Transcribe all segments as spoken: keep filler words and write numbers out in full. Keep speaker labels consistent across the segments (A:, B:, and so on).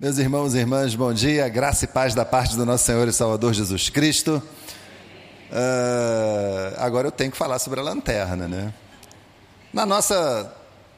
A: Meus irmãos e irmãs, bom dia, graça e paz da parte do nosso Senhor e Salvador Jesus Cristo. Uh, agora eu tenho que falar sobre a lanterna, né? Na nossa...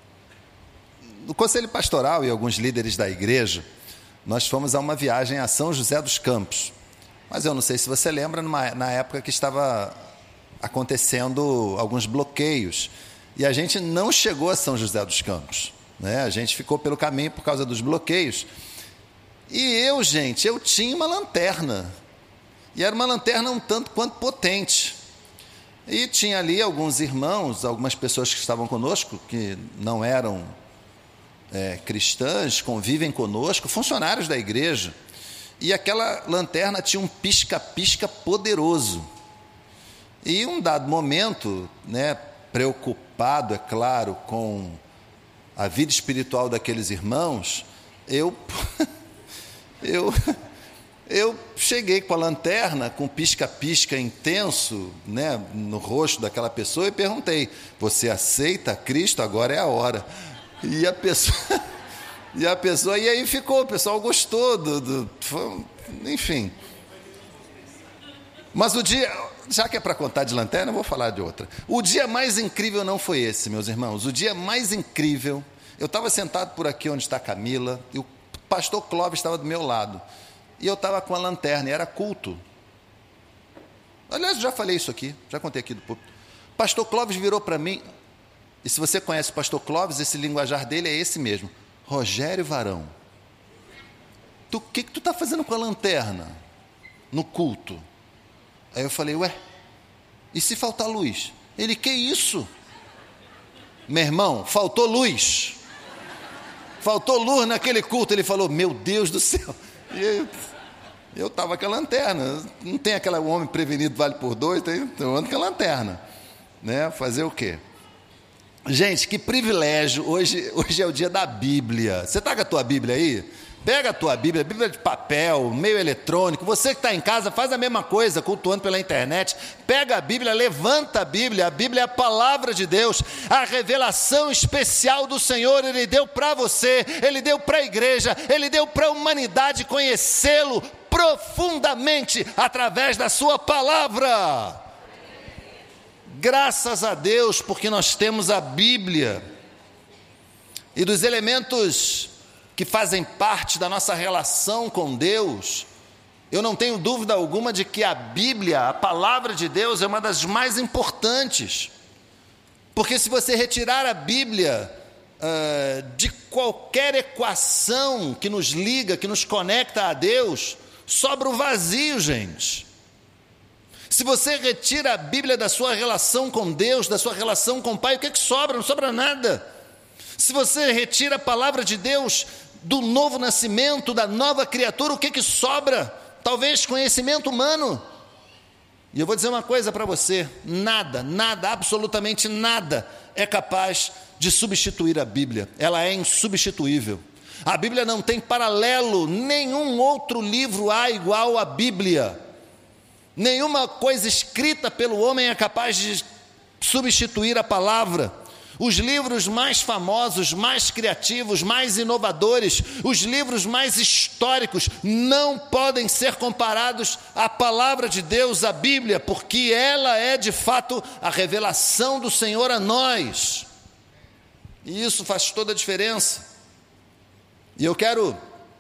A: No Conselho Pastoral e alguns líderes da igreja, nós fomos a uma viagem a São José dos Campos. Mas eu não sei se você lembra, numa, na época que estava acontecendo alguns bloqueios. E a gente não chegou a São José dos Campos, né? A gente ficou pelo caminho por causa dos bloqueios. E eu, gente, eu tinha uma lanterna. E era uma lanterna um tanto quanto potente. E tinha ali alguns irmãos, algumas pessoas que estavam conosco, que não eram é, cristãs, convivem conosco, funcionários da igreja. E aquela lanterna tinha um pisca-pisca poderoso. E um dado momento, né, preocupado, é claro, com a vida espiritual daqueles irmãos, eu... Eu, eu cheguei com a lanterna, com pisca-pisca intenso, né, no rosto daquela pessoa e perguntei: você aceita Cristo? Agora é a hora. E a pessoa, e, a pessoa, e aí ficou, o pessoal gostou, do, do, foi, enfim. Mas o dia, já que é para contar de lanterna, eu vou falar de outra. O dia mais incrível não foi esse, meus irmãos. O dia mais incrível, eu estava sentado por aqui onde está a Camila, e o pastor Clóvis estava do meu lado, e eu estava com a lanterna, e era culto. Aliás, eu já falei isso aqui, já contei aqui do púlpito. Pastor Clóvis virou para mim, e se você conhece o pastor Clóvis, esse linguajar dele é esse mesmo: Rogério Varão, o que, que tu está fazendo com a lanterna no culto? Aí eu falei: ué, e se faltar luz? Ele: que isso? Meu irmão, faltou luz. Faltou luz naquele culto. Ele falou: meu Deus do céu. E eu estava com a lanterna. Não tem aquele homem prevenido vale por dois, tem, eu ando com a lanterna, né? Fazer o quê? Gente, que privilégio. Hoje, hoje é o dia da Bíblia. Você está com a tua Bíblia aí? Pega a tua Bíblia, Bíblia de papel, meio eletrônico. Você que está em casa, faz a mesma coisa, cultuando pela internet. Pega a Bíblia, levanta a Bíblia. A Bíblia é a palavra de Deus, a revelação especial do Senhor. Ele deu para você, Ele deu para a igreja, Ele deu para a humanidade conhecê-lo profundamente através da sua palavra. Graças a Deus, porque nós temos a Bíblia. E dos elementos que fazem parte da nossa relação com Deus, eu não tenho dúvida alguma de que a Bíblia, a palavra de Deus, é uma das mais importantes. Porque se você retirar a Bíblia uh, de qualquer equação que nos liga, que nos conecta a Deus, sobra o vazio, gente. Se você retira a Bíblia da sua relação com Deus, da sua relação com o Pai, o que é que sobra? Não sobra nada. Se você retira a palavra de Deus do novo nascimento, da nova criatura, o que que sobra? Talvez conhecimento humano. E eu vou dizer uma coisa para você: nada, nada, absolutamente nada é capaz de substituir a Bíblia. Ela é insubstituível. A Bíblia não tem paralelo, nenhum outro livro há igual à Bíblia. Nenhuma coisa escrita pelo homem é capaz de substituir a palavra. Os livros mais famosos, mais criativos, mais inovadores, os livros mais históricos não podem ser comparados à palavra de Deus, à Bíblia, porque ela é de fato a revelação do Senhor a nós. E isso faz toda a diferença. E eu quero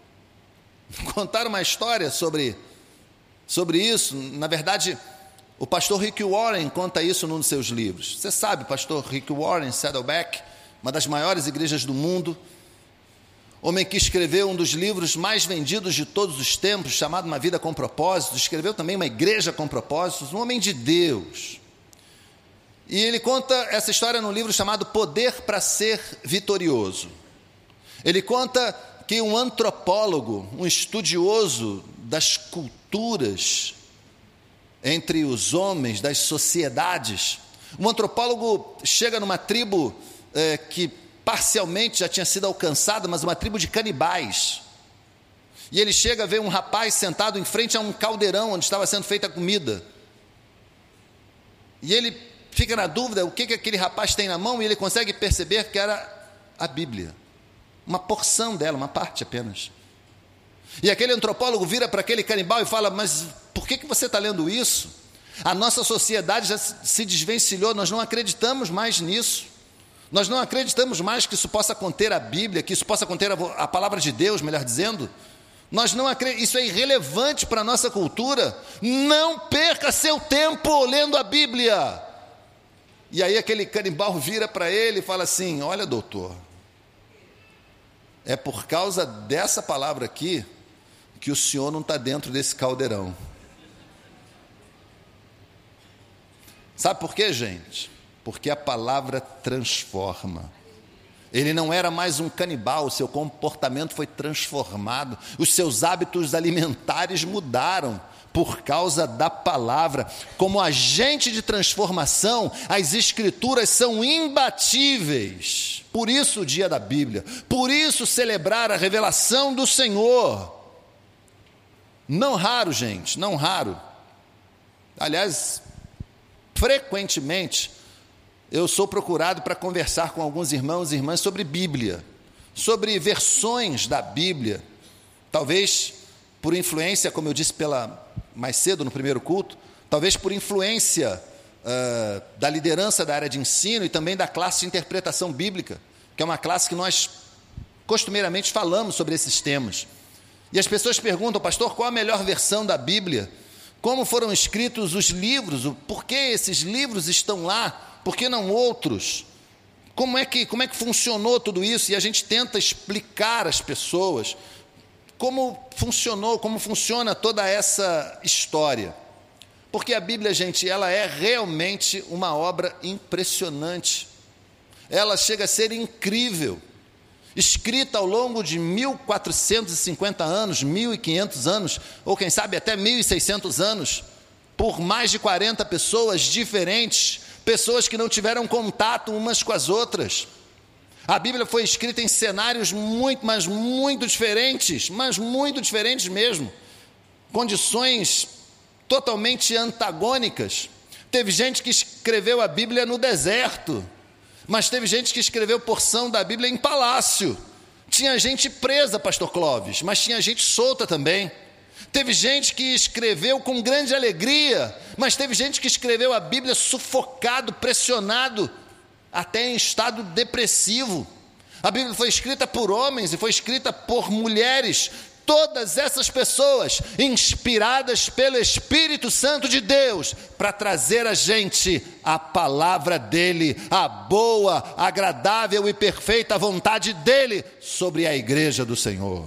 A: contar uma história sobre, sobre isso. Na verdade, o pastor Rick Warren conta isso num dos seus livros. Você sabe, o pastor Rick Warren, Saddleback, uma das maiores igrejas do mundo, homem que escreveu um dos livros mais vendidos de todos os tempos, chamado Uma Vida com Propósitos, escreveu também Uma Igreja com Propósitos, um homem de Deus. E ele conta essa história num livro chamado Poder para Ser Vitorioso. Ele conta que um antropólogo, um estudioso das culturas entre os homens, das sociedades, um antropólogo chega numa tribo é, que parcialmente já tinha sido alcançada, mas uma tribo de canibais. E ele chega a ver um rapaz sentado em frente a um caldeirão onde estava sendo feita a comida. E ele fica na dúvida o que, que aquele rapaz tem na mão, e ele consegue perceber que era a Bíblia. Uma porção dela, uma parte apenas. E aquele antropólogo vira para aquele canibal e fala: mas por que, que você está lendo isso? A nossa sociedade já se desvencilhou, nós não acreditamos mais nisso. Nós não acreditamos mais que isso possa conter a Bíblia, que isso possa conter a, a palavra de Deus, melhor dizendo. Nós não acreditamos, isso é irrelevante para a nossa cultura. Não perca seu tempo lendo a Bíblia. E aí aquele canibal vira para ele e fala assim: olha, doutor, é por causa dessa palavra aqui que o senhor não está dentro desse caldeirão. Sabe por quê, gente? Porque a palavra transforma. Ele não era mais um canibal, o seu comportamento foi transformado, os seus hábitos alimentares mudaram por causa da palavra. Como agente de transformação, as Escrituras são imbatíveis. Por isso o dia da Bíblia, por isso celebrar a revelação do Senhor. Não raro, gente, não raro. Aliás, frequentemente, eu sou procurado para conversar com alguns irmãos e irmãs sobre Bíblia, sobre versões da Bíblia, talvez por influência, como eu disse pela, mais cedo no primeiro culto, talvez por influência uh, da liderança da área de ensino e também da classe de interpretação bíblica, que é uma classe que nós costumeiramente falamos sobre esses temas. E as pessoas perguntam: pastor, qual a melhor versão da Bíblia? Como foram escritos os livros? Por que esses livros estão lá? Por que não outros? Como é que, como é que funcionou tudo isso? E a gente tenta explicar às pessoas como funcionou, como funciona toda essa história. Porque a Bíblia, gente, ela é realmente uma obra impressionante. Ela chega a ser incrível. Escrita ao longo de mil quatrocentos e cinquenta anos, mil e quinhentos anos, ou quem sabe até mil e seiscentos anos, por mais de quarenta pessoas diferentes, pessoas que não tiveram contato umas com as outras. A Bíblia foi escrita em cenários muito, mas muito diferentes, mas muito diferentes mesmo, condições totalmente antagônicas. Teve gente que escreveu a Bíblia no deserto, mas teve gente que escreveu porção da Bíblia em palácio. Tinha gente presa, pastor Clóvis, mas tinha gente solta também. Teve gente que escreveu com grande alegria, mas teve gente que escreveu a Bíblia sufocado, pressionado, até em estado depressivo. A Bíblia foi escrita por homens e foi escrita por mulheres. Todas essas pessoas inspiradas pelo Espírito Santo de Deus para trazer a gente a palavra dele, a boa, agradável e perfeita vontade dele sobre a igreja do Senhor.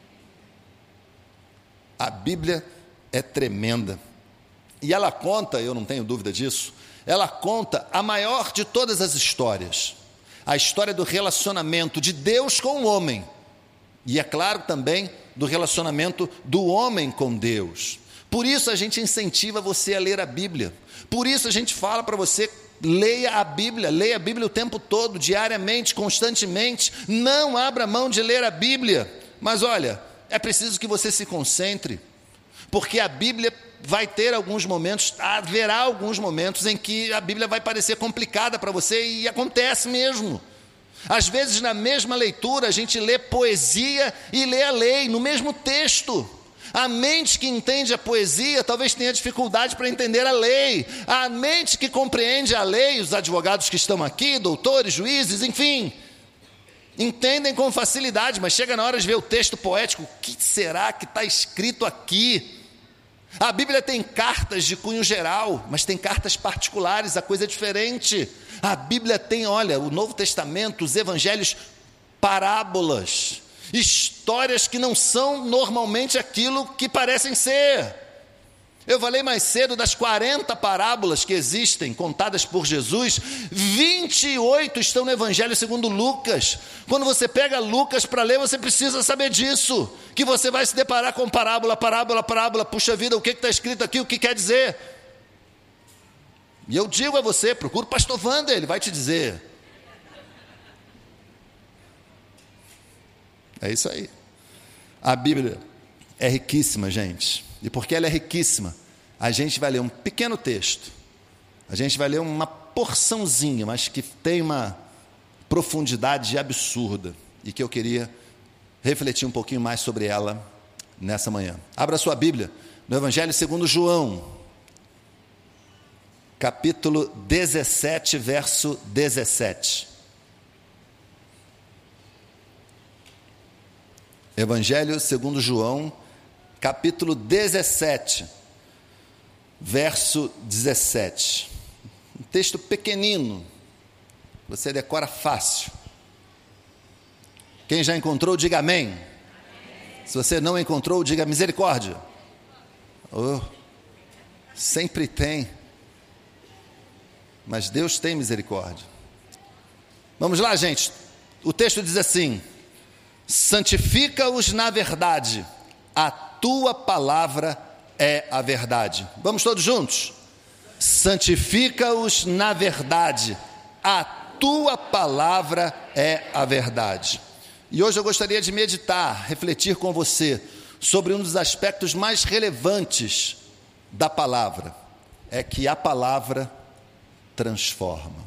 A: A Bíblia é tremenda e ela conta, eu não tenho dúvida disso, ela conta a maior de todas as histórias, a história do relacionamento de Deus com o homem e, é claro, também do relacionamento do homem com Deus. Por isso a gente incentiva você a ler a Bíblia, por isso a gente fala para você: leia a Bíblia, leia a Bíblia o tempo todo, diariamente, constantemente, não abra mão de ler a Bíblia. Mas olha, é preciso que você se concentre, porque a Bíblia vai ter alguns momentos, haverá alguns momentos em que a Bíblia vai parecer complicada para você, e acontece mesmo. Às vezes, na mesma leitura, a gente lê poesia e lê a lei, no mesmo texto. A mente que entende a poesia talvez tenha dificuldade para entender a lei. A mente que compreende a lei, os advogados que estão aqui, doutores, juízes, enfim, entendem com facilidade, mas chega na hora de ver o texto poético: o que será que está escrito aqui? A Bíblia tem cartas de cunho geral, mas tem cartas particulares, a coisa é diferente. A Bíblia tem, olha, o Novo Testamento, os evangelhos, parábolas, histórias que não são normalmente aquilo que parecem ser. Eu falei mais cedo das quarenta parábolas que existem, contadas por Jesus, vinte e oito estão no Evangelho segundo Lucas. Quando você pega Lucas para ler, você precisa saber disso, que você vai se deparar com parábola, parábola, parábola. Puxa vida, o que está escrito aqui, o que quer dizer? E eu digo a você, procura o pastor Wander, ele vai te dizer. É isso aí. A Bíblia é riquíssima, gente. E porque ela é riquíssima, a gente vai ler um pequeno texto, a gente vai ler uma porçãozinha, mas que tem uma profundidade absurda, e que eu queria refletir um pouquinho mais sobre ela nessa manhã. Abra sua Bíblia no Evangelho segundo João, capítulo dezessete, verso dezessete. Evangelho segundo João, capítulo dezessete, verso dezessete. Um texto pequenino, você decora fácil. Quem já encontrou, diga amém. Amém. Se você não encontrou, diga misericórdia. Oh, sempre tem. Mas Deus tem misericórdia. Vamos lá, gente. O texto diz assim: santifica-os na verdade, a tua palavra é a verdade. Vamos todos juntos? Santifica-os na verdade, a tua palavra é a verdade. E hoje eu gostaria de meditar, refletir com você sobre um dos aspectos mais relevantes da palavra, é que a palavra transforma.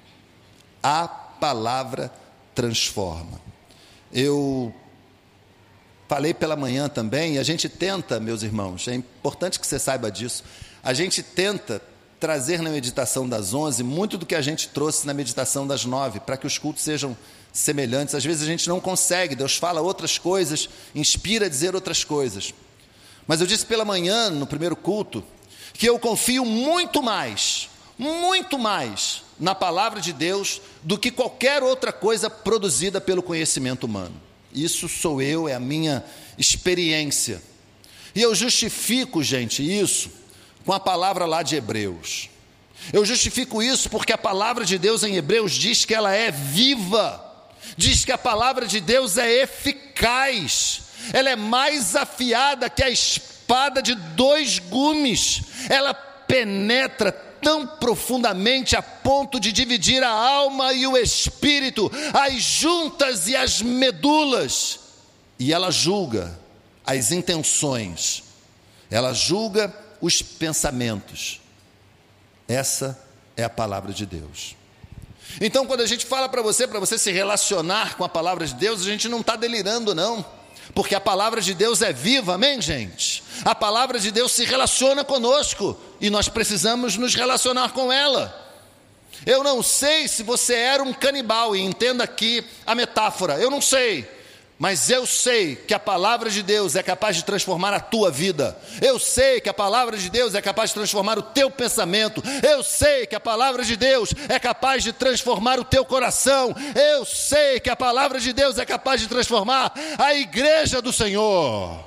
A: A palavra transforma. Eu falei pela manhã também, e a gente tenta, meus irmãos, é importante que você saiba disso, a gente tenta trazer na meditação das onze muito do que a gente trouxe na meditação das nove, para que os cultos sejam semelhantes. Às vezes a gente não consegue, Deus fala outras coisas, inspira a dizer outras coisas. Mas eu disse pela manhã, no primeiro culto, que eu confio muito mais, muito mais na palavra de Deus do que qualquer outra coisa produzida pelo conhecimento humano. Isso sou eu, é a minha experiência. E eu justifico, gente, isso com a palavra lá de Hebreus. Eu justifico isso porque a palavra de Deus em Hebreus diz que ela é viva, diz que a palavra de Deus é eficaz, ela é mais afiada que a espada de dois gumes, ela penetra tão profundamente a ponto de dividir a alma e o espírito, as juntas e as medulas, e ela julga as intenções, ela julga os pensamentos. Essa é a palavra de Deus. Então, quando a gente fala para você, para você se relacionar com a palavra de Deus, a gente não está delirando, não, porque a palavra de Deus é viva, amém, gente? A palavra de Deus se relaciona conosco e nós precisamos nos relacionar com ela. Eu não sei se você era um canibal, e entenda aqui a metáfora, eu não sei, mas eu sei que a palavra de Deus é capaz de transformar a tua vida. Eu sei que a palavra de Deus é capaz de transformar o teu pensamento. Eu sei que a palavra de Deus é capaz de transformar o teu coração. Eu sei que a palavra de Deus é capaz de transformar a igreja do Senhor.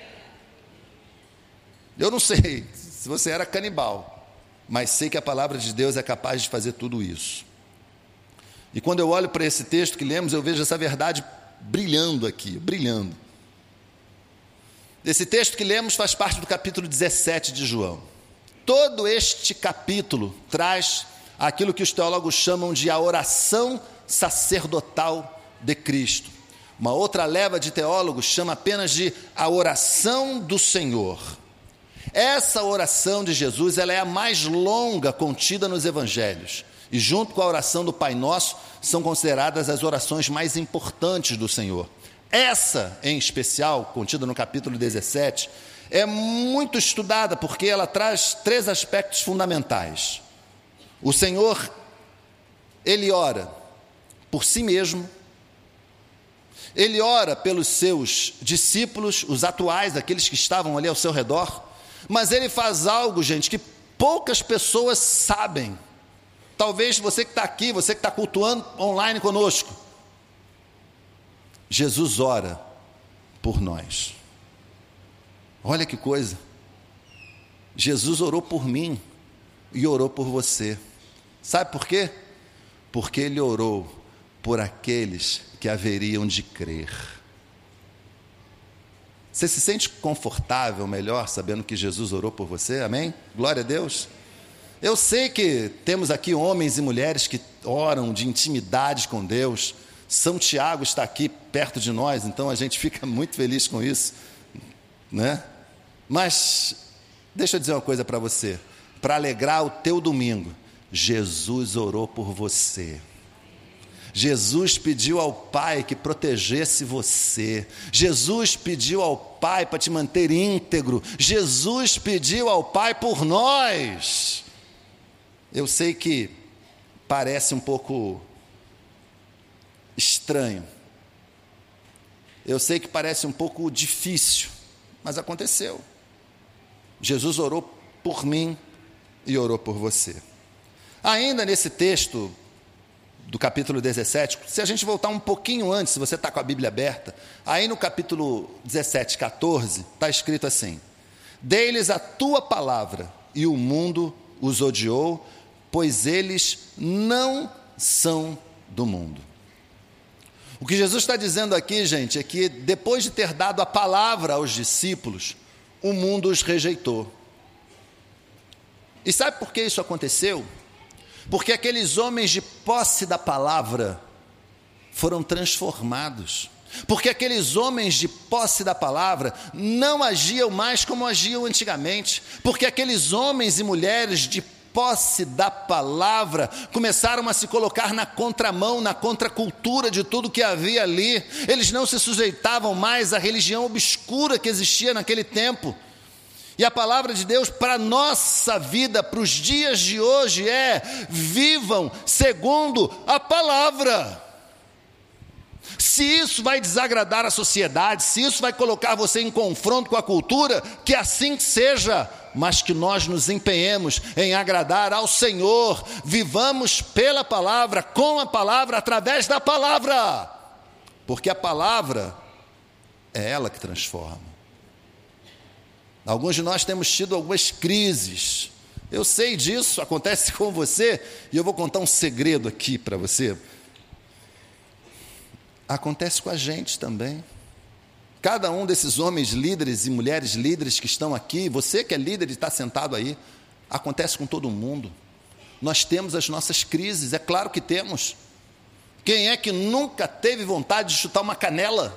A: Eu não sei se você era canibal, mas sei que a palavra de Deus é capaz de fazer tudo isso. E quando eu olho para esse texto que lemos, eu vejo essa verdade brilhando aqui, brilhando. Esse texto que lemos faz parte do capítulo dezessete de João. Todo este capítulo traz aquilo que os teólogos chamam de a oração sacerdotal de Cristo. Uma outra leva de teólogos chama apenas de a oração do Senhor. Essa oração de Jesus, ela é a mais longa contida nos evangelhos. E junto com a oração do Pai Nosso, são consideradas as orações mais importantes do Senhor. Essa, em especial, contida no capítulo dezessete, é muito estudada porque ela traz três aspectos fundamentais. O Senhor, Ele ora por si mesmo, Ele ora pelos seus discípulos, os atuais, aqueles que estavam ali ao seu redor, mas Ele faz algo, gente, que poucas pessoas sabem. Talvez você que está aqui, você que está cultuando online conosco, Jesus ora por nós. Olha que coisa, Jesus orou por mim e orou por você. Sabe por quê? Porque Ele orou por aqueles que haveriam de crer. Você se sente confortável, melhor, sabendo que Jesus orou por você? Amém? Glória a Deus. Eu sei que temos aqui homens e mulheres que oram de intimidade com Deus. São Tiago está aqui perto de nós, então a gente fica muito feliz com isso, né? Mas deixa eu dizer uma coisa para você, para alegrar o teu domingo, Jesus orou por você. Jesus pediu ao Pai que protegesse você. Jesus pediu ao Pai para te manter íntegro. Jesus pediu ao Pai por nós. Eu sei que parece um pouco estranho. Eu sei que parece um pouco difícil, mas aconteceu. Jesus orou por mim e orou por você. Ainda nesse texto do capítulo dezessete, se a gente voltar um pouquinho antes, se você está com a Bíblia aberta, aí no capítulo dezessete, catorze, está escrito assim: dei-lhes a tua palavra, e o mundo os odiou, pois eles não são do mundo. O que Jesus está dizendo aqui, gente, é que depois de ter dado a palavra aos discípulos, o mundo os rejeitou. E sabe por que isso aconteceu? Porque aqueles homens de posse da palavra foram transformados. Porque aqueles homens de posse da palavra não agiam mais como agiam antigamente. Porque aqueles homens e mulheres de posse da palavra começaram a se colocar na contramão, na contracultura de tudo que havia ali. Eles não se sujeitavam mais à religião obscura que existia naquele tempo. E a palavra de Deus para a nossa vida, para os dias de hoje é: vivam segundo a palavra. Se isso vai desagradar a sociedade, se isso vai colocar você em confronto com a cultura, que assim seja, mas que nós nos empenhemos em agradar ao Senhor, vivamos pela palavra, com a palavra, através da palavra, porque a palavra é ela que transforma. Alguns de nós temos tido algumas crises, eu sei disso, acontece com você, e eu vou contar um segredo aqui para você. Acontece com a gente também. Cada um desses homens líderes e mulheres líderes que estão aqui, você que é líder e está sentado aí, acontece com todo mundo. Nós temos as nossas crises, é claro que temos. Quem é que nunca teve vontade de chutar uma canela?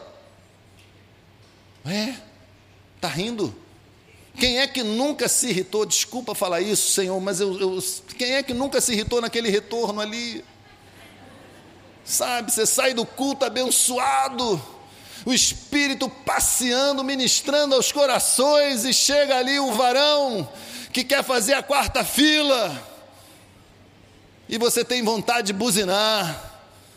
A: É, está rindo? Quem é que nunca se irritou? Desculpa falar isso, Senhor, mas eu, eu, quem é que nunca se irritou naquele retorno ali? Sabe, você sai do culto abençoado, o Espírito passeando, ministrando aos corações, e chega ali o varão que quer fazer a quarta fila, e você tem vontade de buzinar,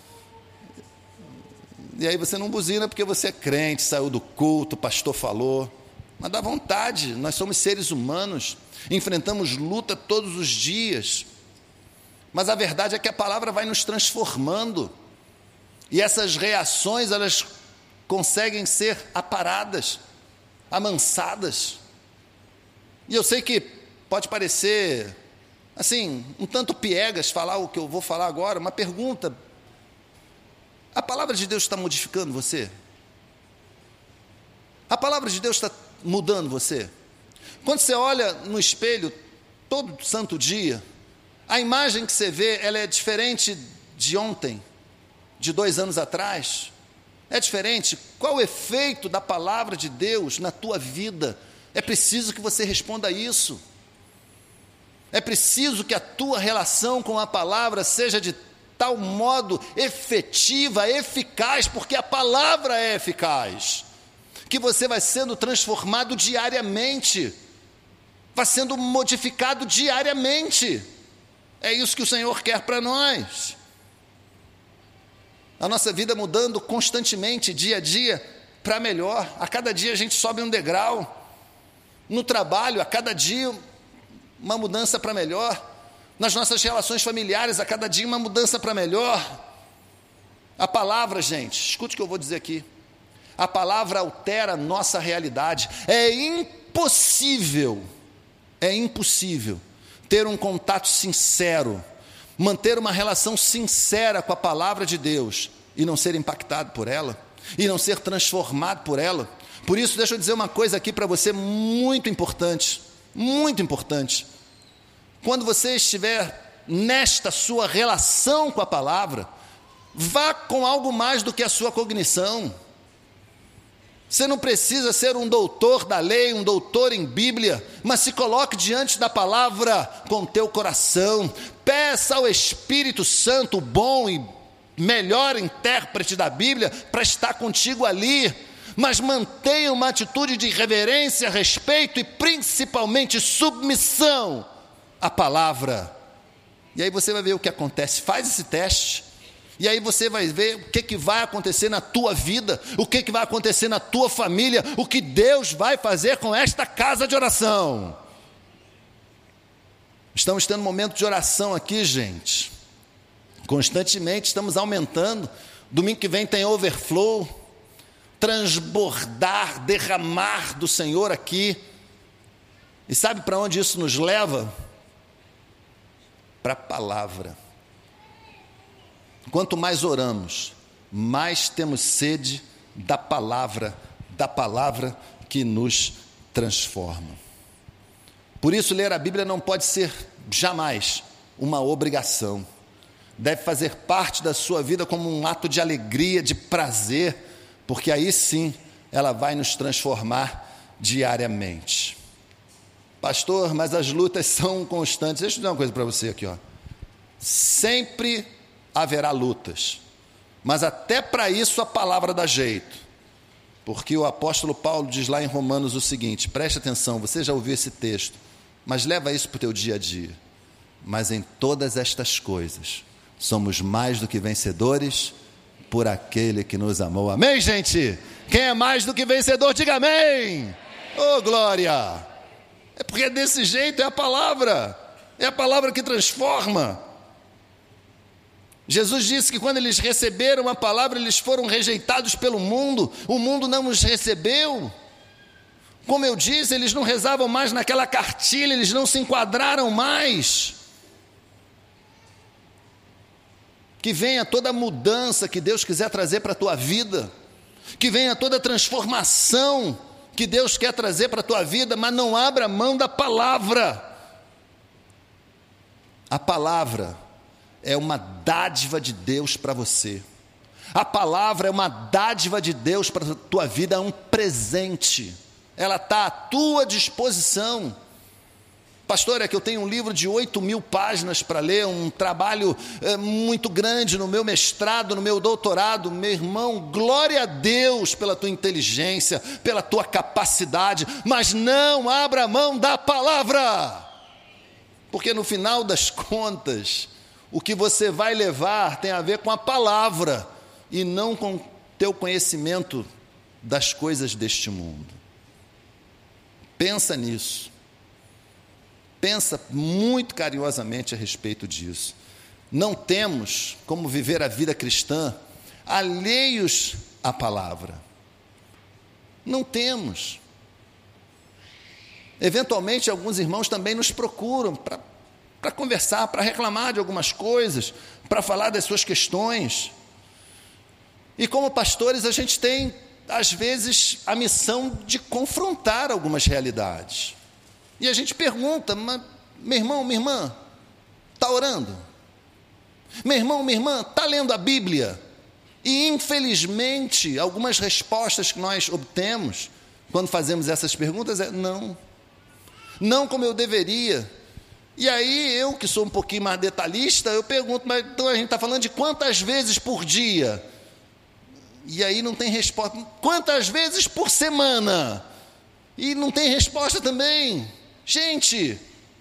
A: e aí você não buzina porque você é crente, saiu do culto, o pastor falou, mas dá vontade, nós somos seres humanos, enfrentamos luta todos os dias, mas a verdade é que a palavra vai nos transformando, e essas reações, elas conseguem ser aparadas, amansadas, e eu sei que pode parecer, assim, um tanto piegas falar o que eu vou falar agora, uma pergunta: a palavra de Deus está modificando você? A palavra de Deus está mudando você? Quando você olha no espelho todo santo dia, a imagem que você vê, ela é diferente de ontem, de dois anos atrás? É diferente? Qual o efeito da palavra de Deus na tua vida? É preciso que você responda isso. É preciso que a tua relação com a palavra seja de tal modo efetiva, eficaz, porque a palavra é eficaz, que você vai sendo transformado diariamente, vai sendo modificado diariamente. É isso que o Senhor quer para nós. A nossa vida mudando constantemente, dia a dia, para melhor. A cada dia a gente sobe um degrau. No trabalho, a cada dia, uma mudança para melhor. Nas nossas relações familiares, a cada dia, uma mudança para melhor. A palavra, gente, escute o que eu vou dizer aqui. A palavra altera a nossa realidade. É impossível, é impossível ter um contato sincero, manter uma relação sincera com a palavra de Deus e não ser impactado por ela, e não ser transformado por ela. Por isso, deixa eu dizer uma coisa aqui para você muito importante, muito importante. Quando você estiver nesta sua relação com a palavra, vá com algo mais do que a sua cognição. Você não precisa ser um doutor da lei, um doutor em Bíblia, mas se coloque diante da palavra com teu coração, peça ao Espírito Santo, bom e melhor intérprete da Bíblia para estar contigo ali, mas mantenha uma atitude de reverência, respeito e principalmente submissão à palavra. E aí você vai ver o que acontece. Faz esse teste, e aí você vai ver o que, que vai acontecer na tua vida, o que, que vai acontecer na tua família, o que Deus vai fazer com esta casa de oração. Estamos tendo um momento de oração aqui, gente, constantemente estamos aumentando. Domingo que vem tem overflow, transbordar, derramar do Senhor aqui. E sabe para onde isso nos leva? Para a palavra. Quanto mais oramos, mais temos sede da palavra, da palavra que nos transforma. Por isso, ler a Bíblia não pode ser jamais uma obrigação. Deve fazer parte da sua vida como um ato de alegria, de prazer, porque aí sim ela vai nos transformar diariamente. Pastor, mas as lutas são constantes. Deixa eu dizer uma coisa para você aqui, ó. Sempre haverá lutas, mas até para isso a palavra dá jeito, porque o apóstolo Paulo diz lá em Romanos o seguinte, preste atenção, você já ouviu esse texto, mas leva isso para o teu dia a dia. Mas em todas estas coisas somos mais do que vencedores por aquele que nos amou. Amém, gente? Quem é mais do que vencedor, diga amém. Oh, glória! É porque é desse jeito, é a palavra, é a palavra que transforma. Jesus disse que quando eles receberam a palavra, eles foram rejeitados pelo mundo, o mundo não os recebeu. Como eu disse, eles não rezavam mais naquela cartilha, eles não se enquadraram mais. Que venha toda a mudança que Deus quiser trazer para a tua vida, que venha toda a transformação que Deus quer trazer para a tua vida, mas não abra mão da palavra. A palavra é uma dádiva de Deus para você. A palavra é uma dádiva de Deus para a tua vida, é um presente. Ela está à tua disposição. Pastor, é que eu tenho um livro de oito mil páginas para ler, um trabalho é, muito grande no meu mestrado, no meu doutorado. Meu irmão, glória a Deus pela tua inteligência, pela tua capacidade, mas não abra mão da palavra, porque no final das contas, o que você vai levar tem a ver com a palavra e não com teu conhecimento das coisas deste mundo. Pensa nisso. Pensa muito carinhosamente a respeito disso. Não temos como viver a vida cristã alheios à palavra. Não temos. Eventualmente, alguns irmãos também nos procuram para para conversar, para reclamar de algumas coisas, para falar das suas questões. E como pastores, a gente tem, às vezes, a missão de confrontar algumas realidades. E a gente pergunta, mas, meu irmão, minha irmã, está orando? Meu irmão, minha irmã, está lendo a Bíblia? E, infelizmente, algumas respostas que nós obtemos, quando fazemos essas perguntas, é não. Não como eu deveria. E aí, eu que sou um pouquinho mais detalhista, eu pergunto, mas então a gente está falando de quantas vezes por dia? E aí não tem resposta. Quantas vezes por semana? E não tem resposta também. Gente,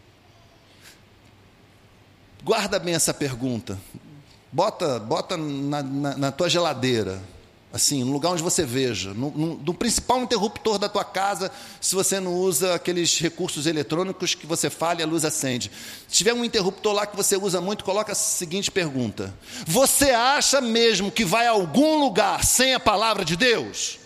A: guarda bem essa pergunta. Bota, bota na, na, na tua geladeira, assim, no lugar onde você veja, no, no, no principal interruptor da tua casa, se você não usa aqueles recursos eletrônicos que você fala e a luz acende. Se tiver um interruptor lá que você usa muito, coloca a seguinte pergunta: você acha mesmo que vai a algum lugar sem a palavra de Deus?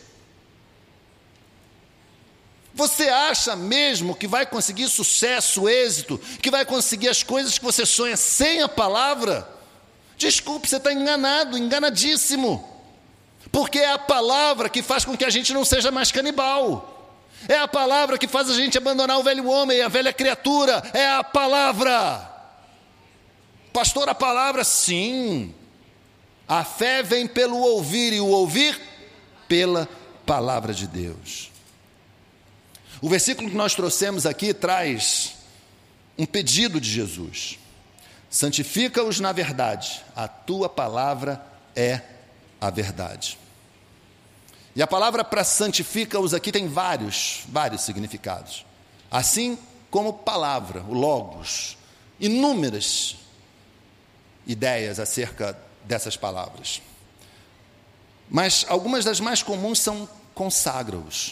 A: Você acha mesmo que vai conseguir sucesso, êxito, que vai conseguir as coisas que você sonha sem a palavra? Desculpe, você está enganado, enganadíssimo. Porque é a palavra que faz com que a gente não seja mais canibal. É a palavra que faz a gente abandonar o velho homem e a velha criatura. É a palavra. Pastor, a palavra, sim. A fé vem pelo ouvir e o ouvir pela palavra de Deus. O versículo que nós trouxemos aqui traz um pedido de Jesus. Santifica-os na verdade, a tua palavra é a verdade. E a palavra para santifica-os aqui tem vários, vários significados. Assim como palavra, o logos, inúmeras ideias acerca dessas palavras. Mas algumas das mais comuns são consagra-os,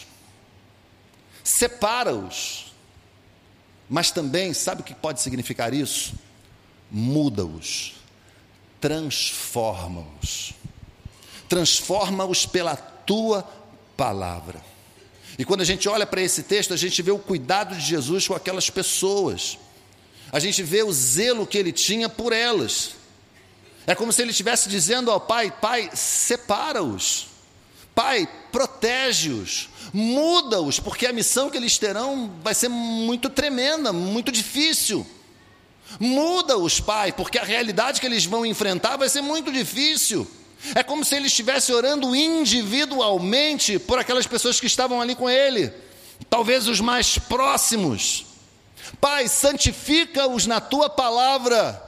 A: separa-os, mas também, sabe o que pode significar isso? Muda-os, transforma-os, transforma-os pela tua palavra. E quando a gente olha para esse texto, a gente vê o cuidado de Jesus com aquelas pessoas, a gente vê o zelo que ele tinha por elas. É como se ele estivesse dizendo ao Pai: Pai, separa-os, Pai, protege-os, muda-os, porque a missão que eles terão vai ser muito tremenda, muito difícil. Muda-os, Pai, porque a realidade que eles vão enfrentar vai ser muito difícil. É como se ele estivesse orando individualmente por aquelas pessoas que estavam ali com ele, talvez os mais próximos. Pai, santifica-os na tua palavra.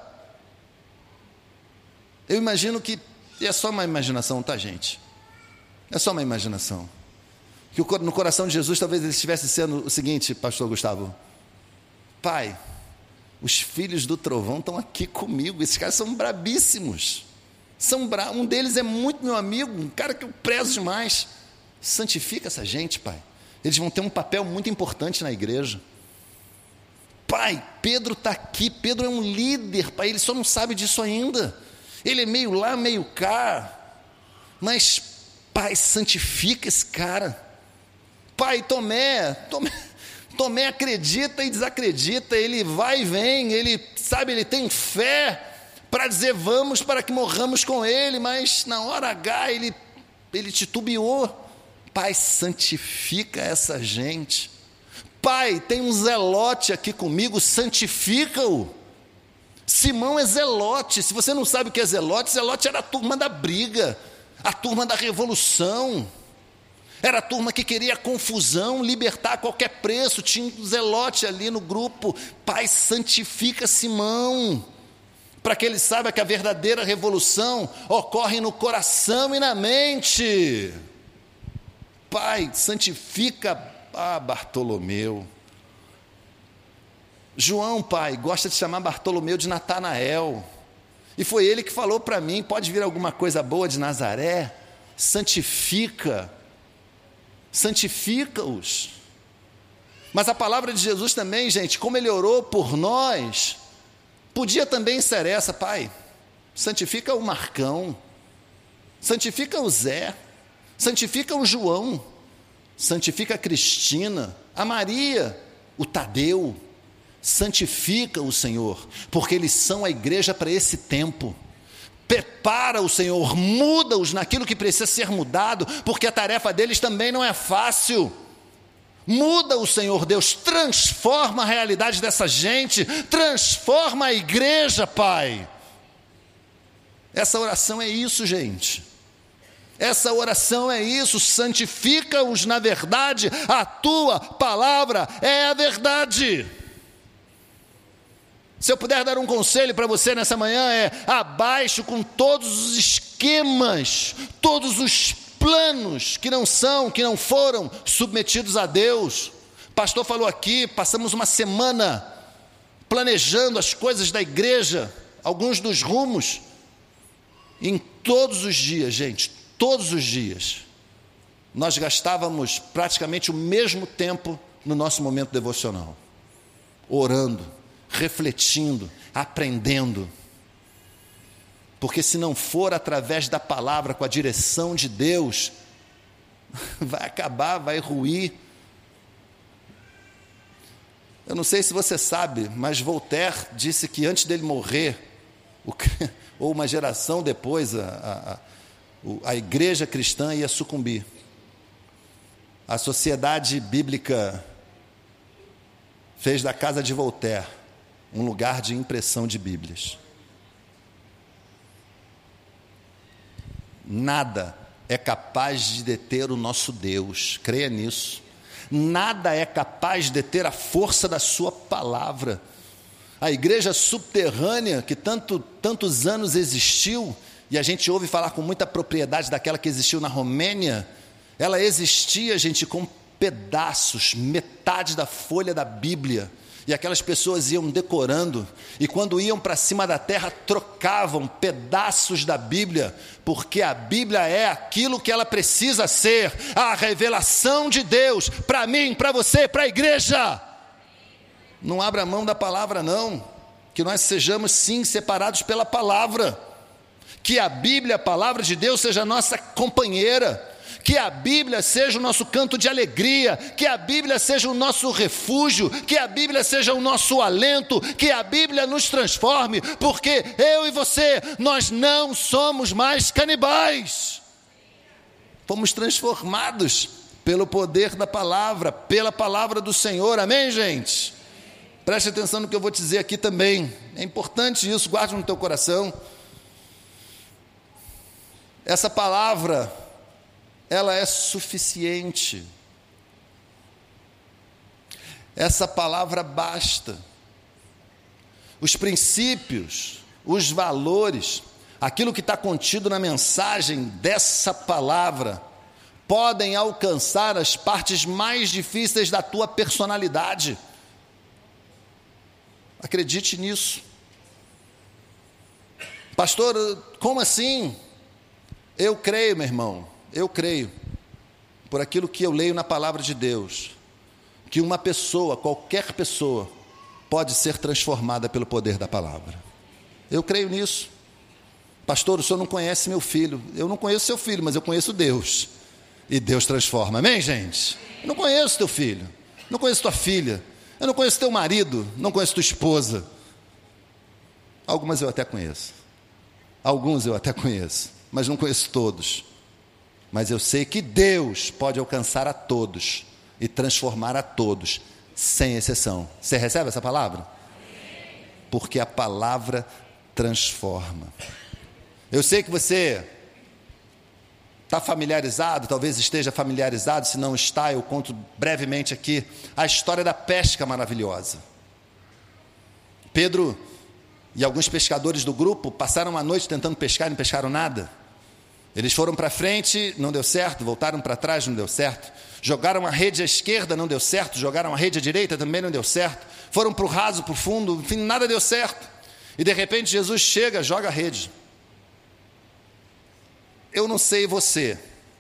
A: Eu imagino que, e é só uma imaginação, tá, gente? É só uma imaginação. Que no coração de Jesus talvez ele estivesse sendo o seguinte, pastor Gustavo: Pai, os filhos do trovão estão aqui comigo, esses caras são brabíssimos. São bra... Um deles é muito meu amigo, um cara que eu prezo demais. Santifica essa gente, Pai. Eles vão ter um papel muito importante na igreja. Pai, Pedro está aqui, Pedro é um líder, Pai, ele só não sabe disso ainda. Ele é meio lá, meio cá. Mas, Pai, santifica esse cara. Pai, Tomé, Tomé, Tomé acredita e desacredita, ele vai e vem, ele, sabe, ele tem fé para dizer vamos para que morramos com ele, mas na hora H ele, ele titubeou. Pai, santifica essa gente. Pai, tem um zelote aqui comigo, santifica-o. Simão é zelote. Se você não sabe o que é zelote, zelote era a turma da briga, a turma da revolução, era a turma que queria confusão, libertar a qualquer preço. Tinha um zelote ali no grupo. Pai, santifica Simão, para que ele saiba que a verdadeira revolução ocorre no coração e na mente. Pai, santifica ah, Bartolomeu. João, Pai, gosta de chamar Bartolomeu de Natanael, e foi ele que falou para mim: pode vir alguma coisa boa de Nazaré? Santifica, santifica-os. Mas a palavra de Jesus também, gente, como ele orou por nós, podia também ser essa: Pai, santifica o Marcão, santifica o Zé, santifica o João, santifica a Cristina, a Maria, o Tadeu. Santifica o Senhor, porque eles são a igreja para esse tempo. Prepara o Senhor, muda-os naquilo que precisa ser mudado, porque a tarefa deles também não é fácil. Muda o Senhor Deus, transforma a realidade dessa gente, transforma a igreja, Pai. Essa oração é isso, gente. Essa oração é isso: santifica-os na verdade, a tua palavra é a verdade. Se eu puder dar um conselho para você nessa manhã, é: abaixo com todos os esquemas, todos os planos que não são, que não foram submetidos a Deus. O pastor falou aqui, passamos uma semana planejando as coisas da igreja, alguns dos rumos. Em todos os dias, gente, todos os dias, nós gastávamos praticamente o mesmo tempo no nosso momento devocional, orando, refletindo, aprendendo. Porque se não for através da palavra, com a direção de Deus, vai acabar, vai ruir. Eu não sei se você sabe, mas Voltaire disse que antes dele morrer, o, ou uma geração depois, a, a, a igreja cristã ia sucumbir. A Sociedade Bíblica fez da casa de Voltaire um lugar de impressão de Bíblias. Nada é capaz de deter o nosso Deus, creia nisso. Nada é capaz de deter a força da sua palavra. A igreja subterrânea que tanto, tantos anos existiu, e a gente ouve falar com muita propriedade daquela que existiu na Romênia, ela existia, gente, com pedaços, metade da folha da Bíblia, e aquelas pessoas iam decorando, e quando iam para cima da terra, trocavam pedaços da Bíblia, porque a Bíblia é aquilo que ela precisa ser, a revelação de Deus, para mim, para você, para a igreja. Não abra mão da palavra não, que nós sejamos sim separados pela palavra, que a Bíblia, a palavra de Deus, seja a nossa companheira, que a Bíblia seja o nosso canto de alegria, que a Bíblia seja o nosso refúgio, que a Bíblia seja o nosso alento, que a Bíblia nos transforme, porque eu e você, nós não somos mais canibais, fomos transformados pelo poder da palavra, pela palavra do Senhor, amém, gente? Preste atenção no que eu vou te dizer aqui também, é importante isso, guarde no teu coração. Essa palavra, ela é suficiente, essa palavra basta, os princípios, os valores, aquilo que está contido na mensagem dessa palavra, podem alcançar as partes mais difíceis da tua personalidade, acredite nisso. Pastor, como assim? Eu creio, meu irmão, eu creio, por aquilo que eu leio na palavra de Deus, que uma pessoa, qualquer pessoa, pode ser transformada pelo poder da palavra. Eu creio nisso. Pastor, o senhor não conhece meu filho. Eu não conheço seu filho, mas eu conheço Deus. E Deus transforma, amém, gente? Eu não conheço teu filho, não conheço tua filha, eu não conheço teu marido, não conheço tua esposa. Algumas eu até conheço, alguns eu até conheço, mas não conheço todos. Mas eu sei que Deus pode alcançar a todos e transformar a todos, sem exceção. Você recebe essa palavra? Porque a palavra transforma. Eu sei que você está familiarizado, talvez esteja familiarizado, se não está, eu conto brevemente aqui a história da pesca maravilhosa. Pedro e alguns pescadores do grupo passaram uma noite tentando pescar e não pescaram nada. Eles foram para frente, não deu certo, voltaram para trás, não deu certo. Jogaram a rede à esquerda, não deu certo. Jogaram a rede à direita, também não deu certo. Foram para o raso, para o fundo, enfim, nada deu certo. E de repente Jesus chega, joga a rede. Eu não sei você,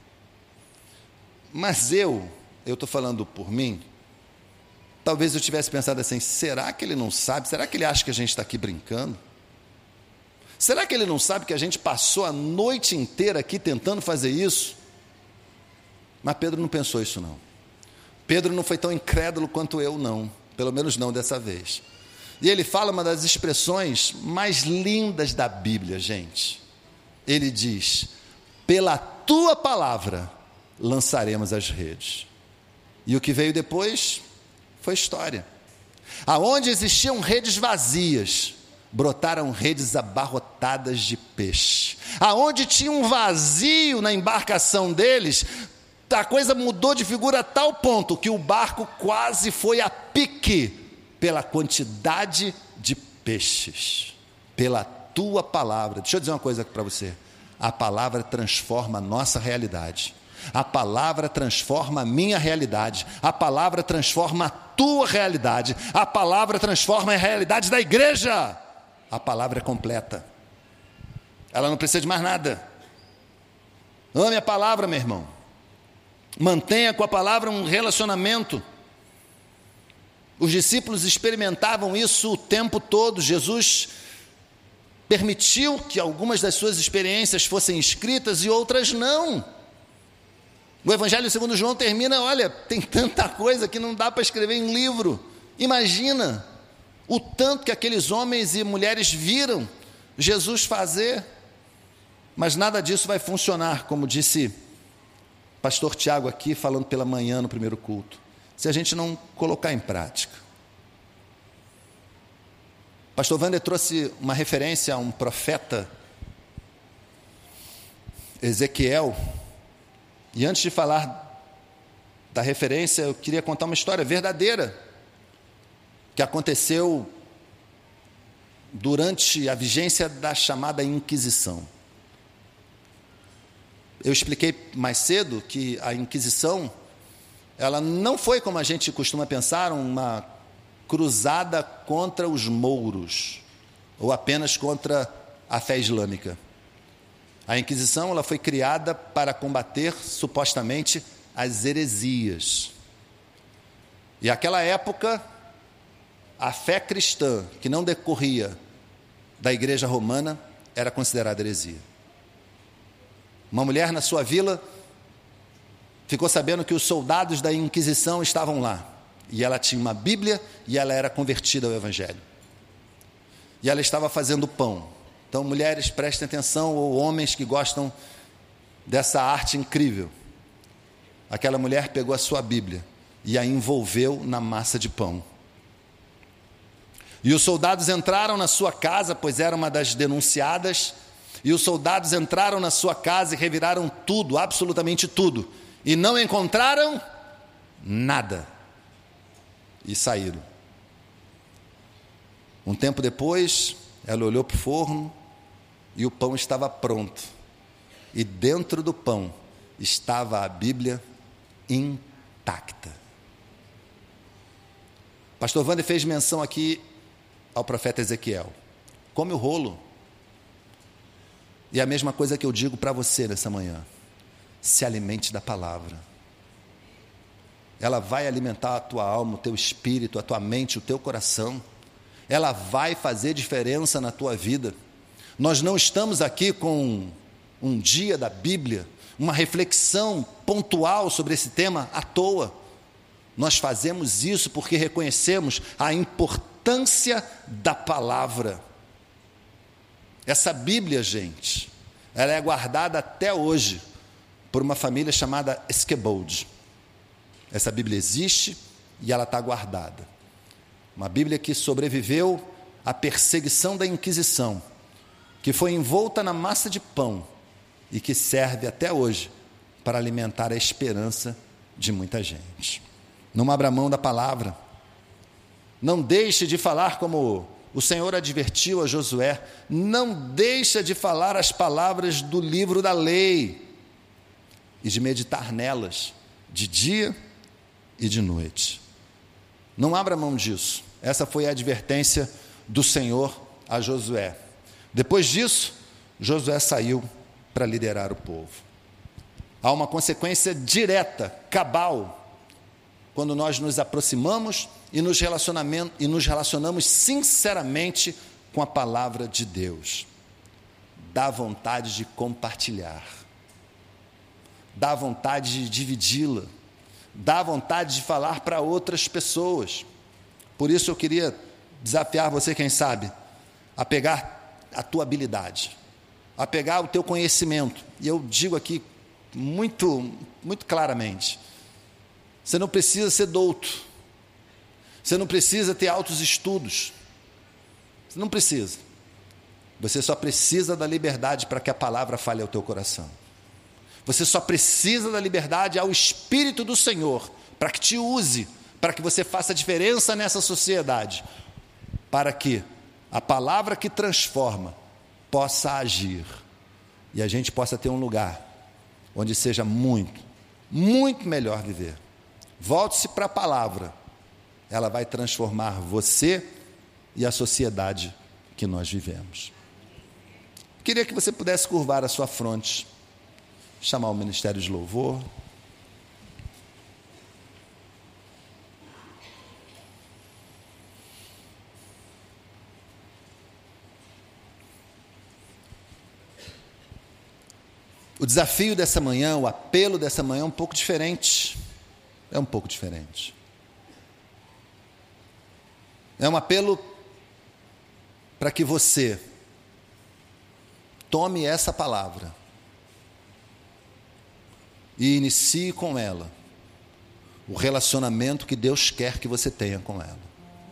A: mas eu, eu estou falando por mim, talvez eu tivesse pensado assim, será que ele não sabe? Será que ele acha que a gente está aqui brincando? Será que ele não sabe que a gente passou a noite inteira aqui tentando fazer isso? Mas Pedro não pensou isso não. Pedro não foi tão incrédulo quanto eu não, pelo menos não dessa vez. E ele fala uma das expressões mais lindas da Bíblia, gente. Ele diz, pela tua palavra lançaremos as redes. E o que veio depois foi história. Aonde existiam redes vazias, brotaram redes abarrotadas de peixe. Aonde tinha um vazio na embarcação deles, a coisa mudou de figura a tal ponto que o barco quase foi a pique pela quantidade de peixes. Pela tua palavra. Deixa eu dizer uma coisa para você. A palavra transforma a nossa realidade. A palavra transforma a minha realidade. A palavra transforma a tua realidade. A palavra transforma a realidade da igreja. A palavra é completa. Ela não precisa de mais nada. Ame a palavra, meu irmão. Mantenha com a palavra um relacionamento. Os discípulos experimentavam isso o tempo todo. Jesus permitiu que algumas das suas experiências fossem escritas e outras não. O Evangelho segundo João termina, olha, tem tanta coisa que não dá para escrever em livro. Imagina o tanto que aqueles homens e mulheres viram Jesus fazer, mas nada disso vai funcionar, como disse pastor Tiago aqui, falando pela manhã no primeiro culto, se a gente não colocar em prática. Pastor Wander trouxe uma referência a um profeta, Ezequiel, e antes de falar da referência, eu queria contar uma história verdadeira, que aconteceu durante a vigência da chamada Inquisição. Eu expliquei mais cedo que a Inquisição, ela não foi, como a gente costuma pensar, uma cruzada contra os mouros, ou apenas contra a fé islâmica. A Inquisição, ela foi criada para combater, supostamente, as heresias. E naquela época, a fé cristã, que não decorria da Igreja Romana, era considerada heresia. Uma mulher na sua vila ficou sabendo que os soldados da Inquisição estavam lá. E ela tinha uma Bíblia e ela era convertida ao Evangelho. E ela estava fazendo pão. Então, mulheres, prestem atenção, ou homens que gostam dessa arte incrível. Aquela mulher pegou a sua Bíblia e a envolveu na massa de pão. E os soldados entraram na sua casa, pois era uma das denunciadas, e os soldados entraram na sua casa e reviraram tudo, absolutamente tudo, e não encontraram nada, e saíram. Um tempo depois, ela olhou para o forno, e o pão estava pronto, e dentro do pão estava a Bíblia intacta. Pastor Wander fez menção aqui ao profeta Ezequiel: come o rolo. E a mesma coisa que eu digo para você nessa manhã: se alimente da palavra. Ela vai alimentar a tua alma, o teu espírito, a tua mente, o teu coração. Ela vai fazer diferença na tua vida. Nós não estamos aqui com um dia da Bíblia, uma reflexão pontual sobre esse tema à toa. Nós fazemos isso porque reconhecemos a importância da palavra. Essa Bíblia, gente, ela é guardada até hoje por uma família chamada Skebold. Essa Bíblia existe e ela está guardada. Uma Bíblia que sobreviveu à perseguição da Inquisição, que foi envolta na massa de pão e que serve até hoje para alimentar a esperança de muita gente. Não abra mão da palavra. Não deixe de falar como o Senhor advertiu a Josué. Não deixe de falar as palavras do livro da lei e de meditar nelas de dia e de noite. Não abra mão disso. Essa foi a advertência do Senhor a Josué. Depois disso, Josué saiu para liderar o povo. Há uma consequência direta, cabal, quando nós nos aproximamos e nos, e nos relacionamos sinceramente com a palavra de Deus. Dá vontade de compartilhar, dá vontade de dividi-la, dá vontade de falar para outras pessoas. Por isso eu queria desafiar você, quem sabe, a pegar a tua habilidade, a pegar o teu conhecimento. E eu digo aqui muito, muito claramente: você não precisa ser douto, você não precisa ter altos estudos, você não precisa. Você só precisa da liberdade para que a palavra fale ao teu coração. Você só precisa da liberdade ao Espírito do Senhor para que te use, para que você faça diferença nessa sociedade, para que a palavra que transforma possa agir e a gente possa ter um lugar onde seja muito, muito melhor viver. Volte-se para a palavra, ela vai transformar você e a sociedade que nós vivemos. Queria que você pudesse curvar a sua fronte, chamar o Ministério de Louvor. O desafio dessa manhã, o apelo dessa manhã é um pouco diferente. É um pouco diferente. É um apelo para que você tome essa palavra e inicie com ela o relacionamento que Deus quer que você tenha com ela.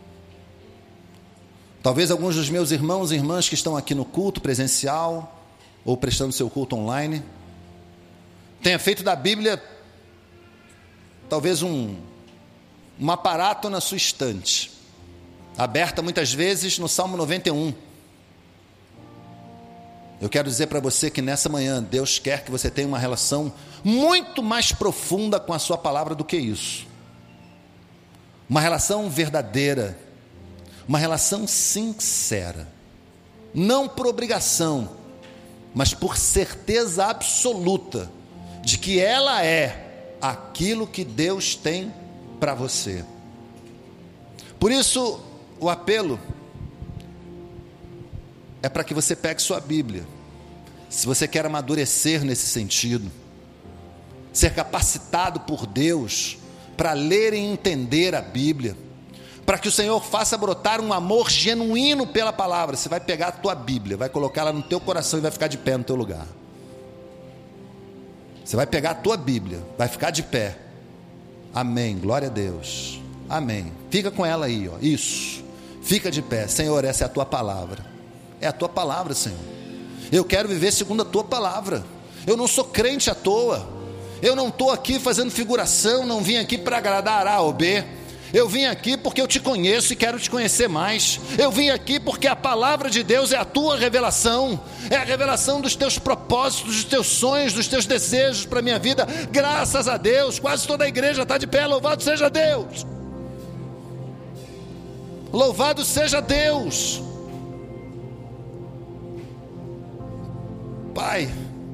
A: Talvez alguns dos meus irmãos e irmãs que estão aqui no culto presencial ou prestando seu culto online tenha feito da Bíblia talvez um, um aparato na sua estante, aberta muitas vezes no Salmo noventa e um. Eu quero dizer para você que nessa manhã Deus quer que você tenha uma relação muito mais profunda com a sua palavra do que isso. Uma relação verdadeira, uma relação sincera, não por obrigação, mas por certeza absoluta de que ela é aquilo que Deus tem para você. Por isso, o apelo é para que você pegue sua Bíblia. Se você quer amadurecer nesse sentido, ser capacitado por Deus para ler e entender a Bíblia, para que o Senhor faça brotar um amor genuíno pela palavra, você vai pegar a tua Bíblia, vai colocar ela no teu coração e vai ficar de pé no teu lugar. Você vai pegar a tua Bíblia, vai ficar de pé. Amém, glória a Deus. Amém. Fica com ela aí, ó. Isso. Fica de pé. Senhor, essa é a tua palavra. É a tua palavra, Senhor. Eu quero viver segundo a tua palavra. Eu não sou crente à toa. Eu não estou aqui fazendo figuração. Não vim aqui para agradar A ou B. Eu vim aqui porque eu te conheço e quero te conhecer mais. Eu vim aqui porque a palavra de Deus é a tua revelação. É a revelação dos teus propósitos, dos teus sonhos, dos teus desejos para a minha vida. Graças a Deus, quase toda a igreja está de pé. Louvado seja Deus. Louvado seja Deus. Pai,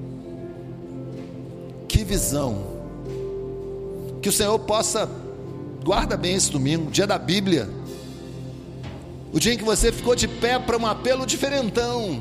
A: que visão. Que o Senhor possa, guarda bem esse domingo, dia da Bíblia, o dia em que você ficou de pé para um apelo diferentão,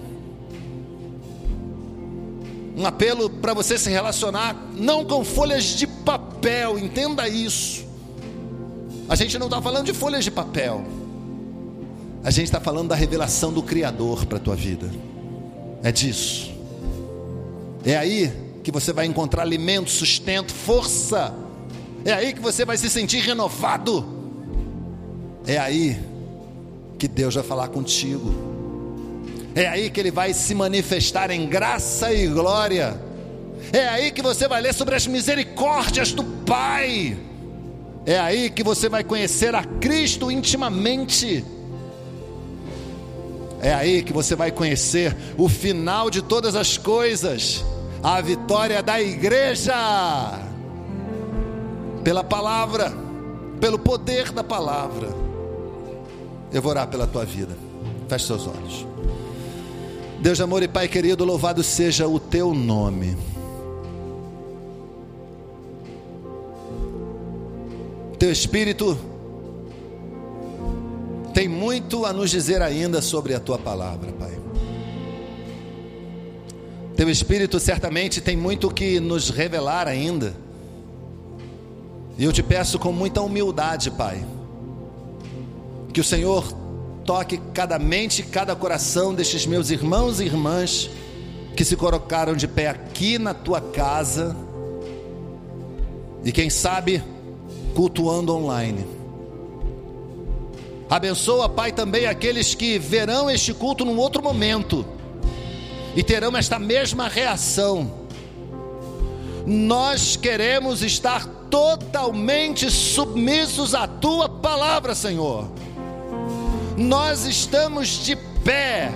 A: um apelo para você se relacionar não com folhas de papel, entenda isso. A gente não está falando de folhas de papel, a gente está falando da revelação do Criador para a tua vida. É disso. É aí que você vai encontrar alimento, sustento, força. É aí que você vai se sentir renovado. É aí que Deus vai falar contigo. É aí que Ele vai se manifestar em graça e glória. É aí que você vai ler sobre as misericórdias do Pai. É aí que você vai conhecer a Cristo intimamente. É aí que você vai conhecer o final de todas as coisas, a vitória da igreja, pela palavra, pelo poder da palavra. Eu vou orar pela tua vida. Feche seus olhos. Deus de amor e Pai querido, louvado seja o teu nome. Teu Espírito tem muito a nos dizer ainda sobre a tua palavra, Pai. Teu Espírito certamente tem muito que nos revelar ainda. E eu te peço com muita humildade, Pai, que o Senhor toque cada mente, cada coração destes meus irmãos e irmãs que se colocaram de pé aqui na tua casa e quem sabe cultuando online. Abençoa, Pai, também aqueles que verão este culto num outro momento e terão esta mesma reação. Nós queremos estar totalmente submissos à tua palavra, Senhor. Nós estamos de pé,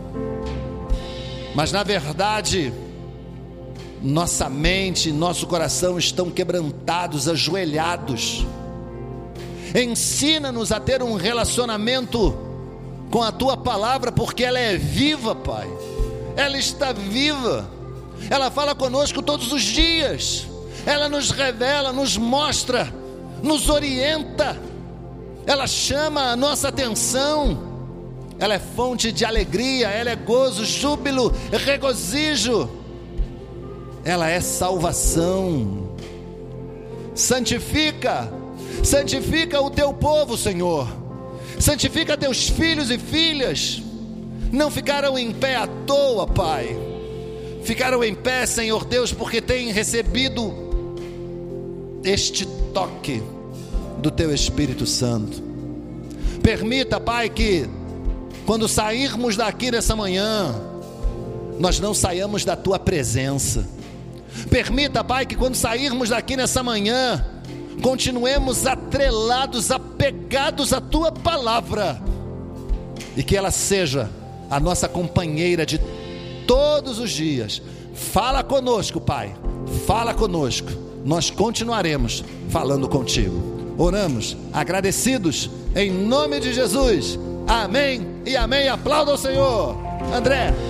A: mas na verdade nossa mente, nosso coração estão quebrantados, ajoelhados. Ensina-nos a ter um relacionamento com a tua palavra, porque ela é viva, Pai. Ela está viva. Ela fala conosco todos os dias. Ela nos revela, nos mostra, nos orienta. Ela chama a nossa atenção. Ela é fonte de alegria, ela é gozo, júbilo, regozijo. Ela é salvação. Santifica, santifica o teu povo, Senhor. Santifica teus filhos e filhas. Não ficaram em pé à toa, Pai. Ficaram em pé, Senhor Deus, porque têm recebido este toque do teu Espírito Santo. Permita, Pai, que quando sairmos daqui nessa manhã, nós não saiamos da tua presença. Permita, Pai, que quando sairmos daqui nessa manhã, continuemos atrelados, apegados à tua palavra, e que ela seja a nossa companheira de todos os dias. Fala conosco, Pai, fala conosco, nós continuaremos falando contigo. Oramos agradecidos em nome de Jesus, amém e amém. Aplauda o Senhor. André.